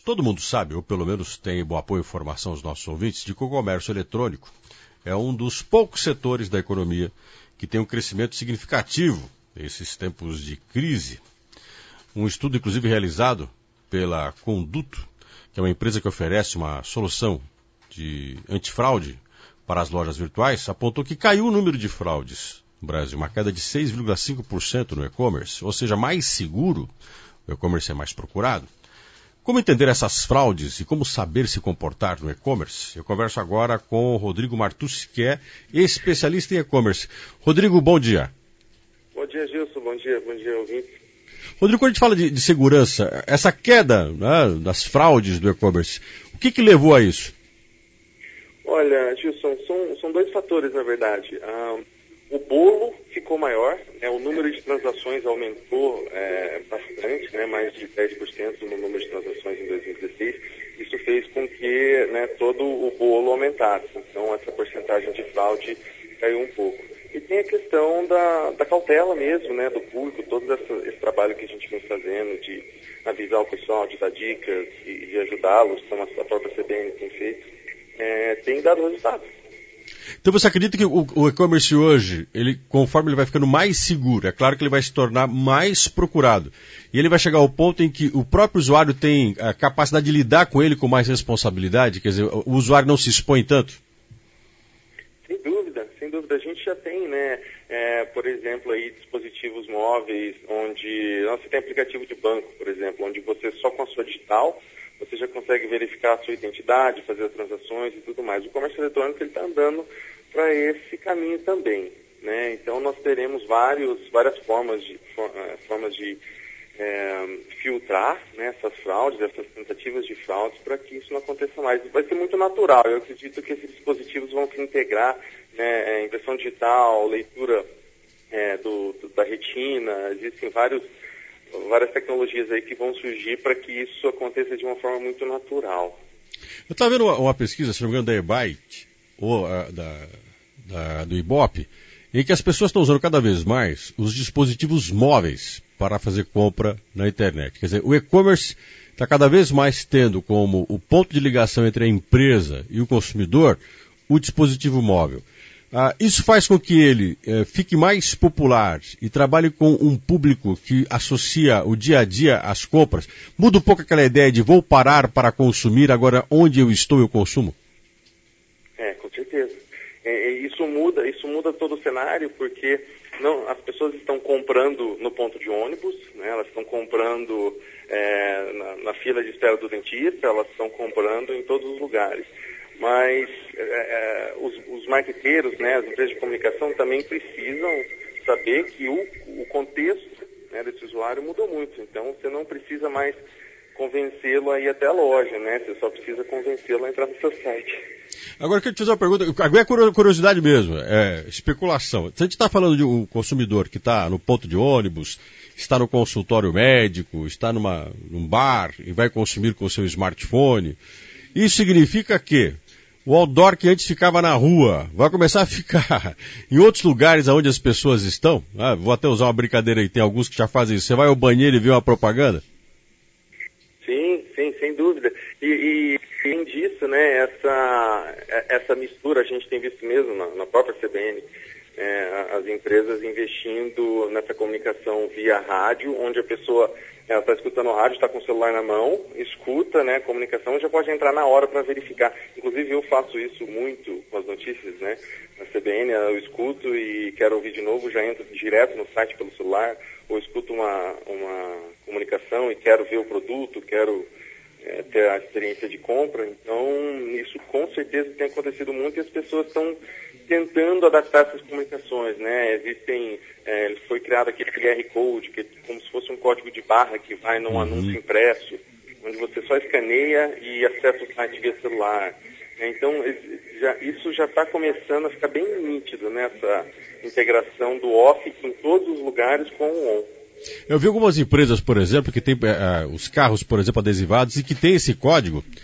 Todo mundo sabe, ou pelo menos tem boa apoio e informação aos nossos ouvintes, de que o comércio eletrônico é um dos poucos setores da economia que tem um crescimento significativo nesses tempos de crise. Um estudo, inclusive, realizado pela Conduto, que é uma empresa que oferece uma solução de antifraude para as lojas virtuais, apontou que caiu o número de fraudes no Brasil, uma queda de 6,5% no e-commerce, ou seja, mais seguro, o e-commerce é mais procurado. Como entender essas fraudes e como saber se comportar no e-commerce? Eu converso agora com o Rodrigo Martucci, que é especialista em e-commerce. Rodrigo, bom dia. Bom dia, Gilson. Bom dia, ouvinte. Rodrigo, quando a gente fala de segurança, essa queda, né, das fraudes do e-commerce, o que levou a isso? Olha, Gilson, são dois fatores, na verdade. O bolo ficou maior, né, o número de transações aumentou bastante, né, mais de 10% no número de transações em 2016. Isso fez com que, né, todo o bolo aumentasse. Então, essa porcentagem de fraude caiu um pouco. E tem a questão da cautela mesmo, né, do público, todo esse trabalho que a gente vem fazendo de avisar o pessoal, de dar dicas e de ajudá-los, como a própria CBN tem feito, tem dado resultado. Então você acredita que o e-commerce hoje, conforme ele vai ficando mais seguro, é claro que ele vai se tornar mais procurado, e ele vai chegar ao ponto em que o próprio usuário tem a capacidade de lidar com ele com mais responsabilidade, quer dizer, o usuário não se expõe tanto? Sem dúvida. A gente já tem, né, por exemplo, aí dispositivos móveis onde você tem aplicativo de banco, por exemplo, onde você só com a sua digital você já consegue verificar a sua identidade, fazer as transações e tudo mais. O comércio eletrônico está andando para esse caminho também, né? Então nós teremos várias formas de filtrar, né, essas fraudes, essas tentativas de fraudes, para que isso não aconteça mais. Vai ser muito natural. Eu acredito que esses dispositivos vão se integrar, né, impressão digital, leitura da retina, existem várias tecnologias aí que vão surgir para que isso aconteça de uma forma muito natural. Eu estava vendo uma pesquisa, se não me engano, da Ebyte, ou do Ibope, em que as pessoas estão usando cada vez mais os dispositivos móveis para fazer compra na internet. Quer dizer, o e-commerce está cada vez mais tendo como o ponto de ligação entre a empresa e o consumidor o dispositivo móvel. Isso faz com que ele fique mais popular e trabalhe com um público que associa o dia a dia às compras. Muda um pouco aquela ideia de vou parar para consumir, agora onde eu estou eu consumo? Com certeza. Isso muda todo o cenário, porque as pessoas estão comprando no ponto de ônibus, né, elas estão comprando na fila de espera do dentista, elas estão comprando em todos os lugares. Mas os marqueteiros, né, as empresas de comunicação também precisam saber que o contexto, né, desse usuário mudou muito. Então você não precisa mais convencê-lo a ir até a loja, né? Você só precisa convencê-lo a entrar no seu site. Agora eu quero te fazer uma pergunta, agora é curiosidade mesmo, especulação. Se a gente está falando de um consumidor que está no ponto de ônibus, está no consultório médico, está num bar e vai consumir com o seu smartphone, isso significa que o outdoor que antes ficava na rua vai começar a ficar em outros lugares onde as pessoas estão? Vou até usar uma brincadeira aí, tem alguns que já fazem isso. Você vai ao banheiro e vê uma propaganda? Sim, sem dúvida. E além disso, né, essa mistura a gente tem visto mesmo na própria CBN, as empresas investindo nessa comunicação via rádio, onde a pessoa está escutando o rádio, está com o celular na mão, escuta, né, comunicação, já pode entrar na hora para verificar. Inclusive eu faço isso muito com as notícias, né, na CBN, eu escuto e quero ouvir de novo, já entro direto no site pelo celular, ou escuto uma comunicação e quero ver o produto, quero ter a experiência de compra. Então isso com certeza tem acontecido muito e as pessoas estão tentando adaptar essas comunicações, né? Foi criado aquele QR Code, que é como se fosse um código de barra que vai num anúncio impresso, onde você só escaneia e acessa o site via celular. Então, isso já está começando a ficar bem nítido, né? Essa integração do off em todos os lugares com o on. Eu vi algumas empresas, por exemplo, que tem os carros, por exemplo, adesivados e que tem esse código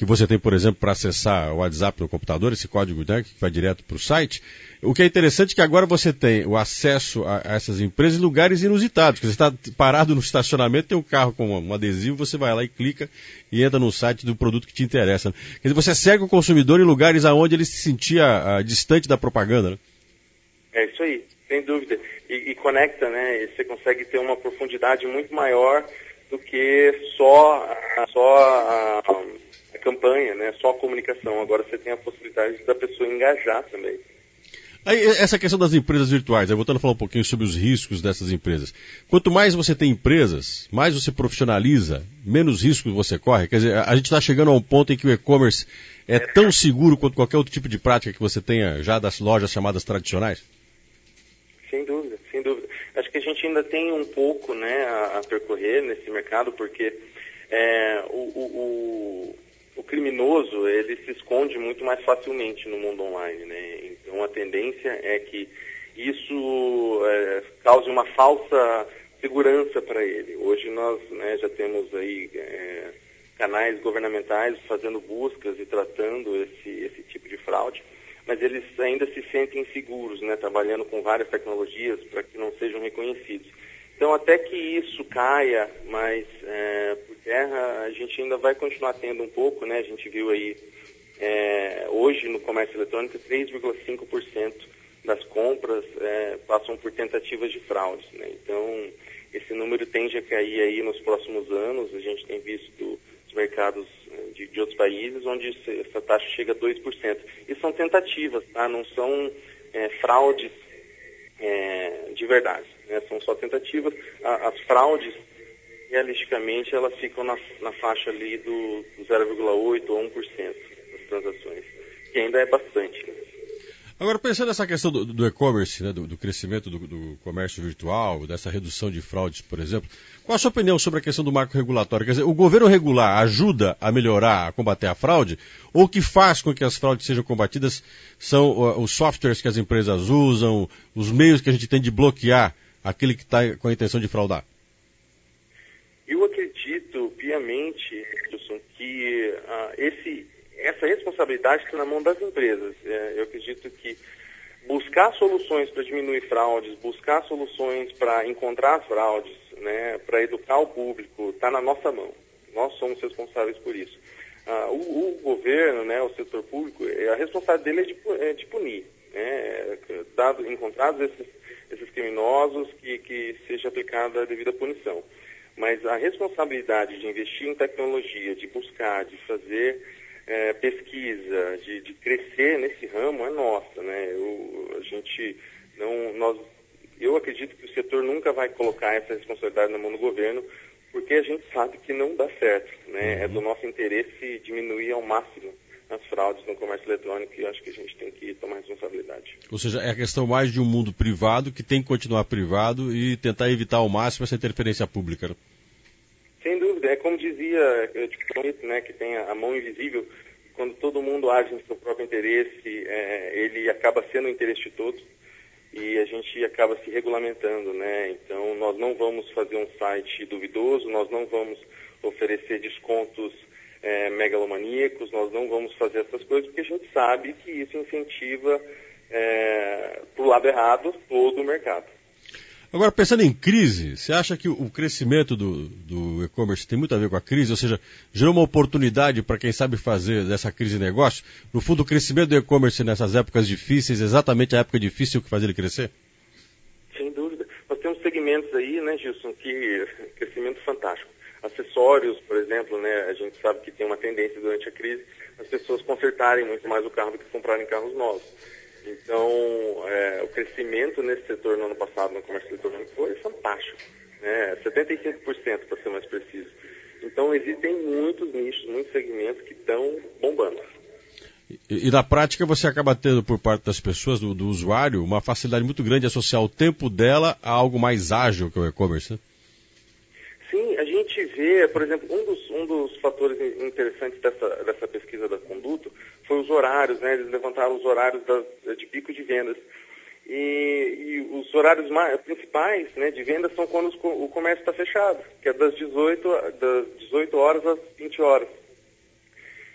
que você tem, por exemplo, para acessar o WhatsApp no computador, esse código, né, que vai direto para o site. O que é interessante é que agora você tem o acesso a essas empresas em lugares inusitados. Você está parado no estacionamento, tem um carro com um adesivo, você vai lá e clica e entra no site do produto que te interessa. Quer dizer, você segue o consumidor em lugares onde ele se sentia distante da propaganda, né? É isso aí, sem dúvida. E conecta, né? E você consegue ter uma profundidade muito maior do que só a campanha, né? Só a comunicação. Agora você tem a possibilidade da pessoa engajar também. Aí, essa questão das empresas virtuais, voltando a falar um pouquinho sobre os riscos dessas empresas. Quanto mais você tem empresas, mais você profissionaliza, menos riscos você corre. Quer dizer, a gente está chegando a um ponto em que o e-commerce é tão seguro quanto qualquer outro tipo de prática que você tenha já das lojas chamadas tradicionais? Sem dúvida, sem dúvida. Acho que a gente ainda tem um pouco, né, a percorrer nesse mercado, porque o criminoso, ele se esconde muito mais facilmente no mundo online, né? Então a tendência é que isso cause uma falsa segurança para ele. Hoje nós, né, já temos aí canais governamentais fazendo buscas e tratando esse tipo de fraude, mas eles ainda se sentem inseguros, né, trabalhando com várias tecnologias para que não sejam reconhecidos. Então, até que isso caia mais por terra, a gente ainda vai continuar tendo um pouco, né? A gente viu aí, hoje no comércio eletrônico, 3,5% das compras passam por tentativas de fraude, né? Então, esse número tende a cair aí nos próximos anos. A gente tem visto os mercados de outros países onde essa taxa chega a 2%. E são tentativas, tá? Não são fraudes de verdade, né? São só tentativas. As fraudes, realisticamente, elas ficam na faixa ali do 0,8% ou 1% das transações, que ainda é bastante, né? Agora, pensando nessa questão do e-commerce, né, do crescimento do comércio virtual, dessa redução de fraudes, por exemplo, qual a sua opinião sobre a questão do marco regulatório? Quer dizer, o governo regular ajuda a melhorar, a combater a fraude? Ou o que faz com que as fraudes sejam combatidas são os softwares que as empresas usam, os meios que a gente tem de bloquear aquele que está com a intenção de fraudar? Eu acredito piamente, Wilson, que essa responsabilidade está na mão das empresas. Eu acredito que buscar soluções para diminuir fraudes, buscar soluções para encontrar as fraudes, né, para educar o público, está na nossa mão. Nós somos responsáveis por isso. O governo, né, o setor público, a responsabilidade dele é de punir, né, encontrados esses criminosos, que seja aplicada a devida punição. Mas a responsabilidade de investir em tecnologia, de buscar, de fazer pesquisa, de crescer nesse ramo é nossa, né? Eu acredito que o setor nunca vai colocar essa responsabilidade na mão do governo, porque a gente sabe que não dá certo, né? É do nosso interesse diminuir ao máximo as fraudes no comércio eletrônico, e acho que a gente tem que tomar responsabilidade. Ou seja, é a questão mais de um mundo privado que tem que continuar privado e tentar evitar ao máximo essa interferência pública, né? Sem dúvida, é como dizia, né, que tem a mão invisível. Quando todo mundo age no seu próprio interesse, ele acaba sendo o interesse de todos e a gente acaba se regulamentando, né? Então, nós não vamos fazer um site duvidoso, nós não vamos oferecer descontos megalomaníacos, nós não vamos fazer essas coisas, porque a gente sabe que isso incentiva para o lado errado todo o mercado. Agora, pensando em crise, você acha que o crescimento do e-commerce tem muito a ver com a crise? Ou seja, gerou uma oportunidade para quem sabe fazer dessa crise de negócio? No fundo, o crescimento do e-commerce nessas épocas difíceis, exatamente a época difícil que faz ele crescer? Sem dúvida. Nós temos segmentos aí, né, Gilson, que crescimento fantástico. Acessórios, por exemplo, né, a gente sabe que tem uma tendência durante a crise as pessoas consertarem muito mais o carro do que comprarem carros novos. Então, o crescimento nesse setor no ano passado no comércio eletrônico foi fantástico, né? 75% para ser mais preciso. Então, existem muitos nichos, muitos segmentos que estão bombando. E na prática você acaba tendo por parte das pessoas, do usuário, uma facilidade muito grande de associar o tempo dela a algo mais ágil que o e-commerce, né? Sim, a gente vê, por exemplo, um dos fatores interessantes dessa pesquisa da Conduto foi os horários, né? Eles levantaram os horários de pico de vendas. E os horários principais, né, de vendas são quando o comércio está fechado, que é das 18 horas às 20 horas.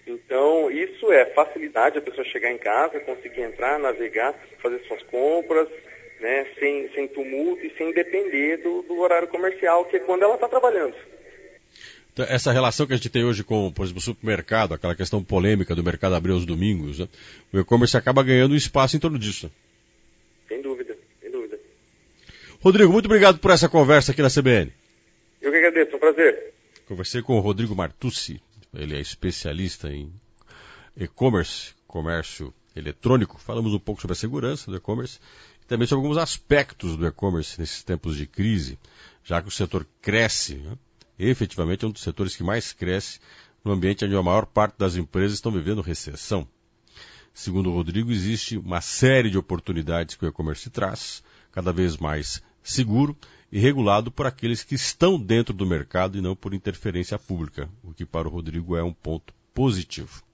Então, isso é facilidade a pessoa chegar em casa, conseguir entrar, navegar, fazer suas compras, né, sem tumulto e sem depender do horário comercial, que é quando ela está trabalhando. Então, essa relação que a gente tem hoje com, por exemplo, o supermercado, aquela questão polêmica do mercado abrir aos domingos, né, o e-commerce acaba ganhando um espaço em torno disso. Sem dúvida, sem dúvida. Rodrigo, muito obrigado por essa conversa aqui na CBN. Eu que agradeço, é um prazer. Conversei com o Rodrigo Martucci, ele é especialista em e-commerce, comércio eletrônico. Falamos um pouco sobre a segurança do e-commerce e também sobre alguns aspectos do e-commerce nesses tempos de crise, já que o setor cresce, né? Efetivamente é um dos setores que mais cresce no ambiente onde a maior parte das empresas estão vivendo recessão. Segundo o Rodrigo, existe uma série de oportunidades que o e-commerce traz, cada vez mais seguro e regulado por aqueles que estão dentro do mercado e não por interferência pública, o que para o Rodrigo é um ponto positivo.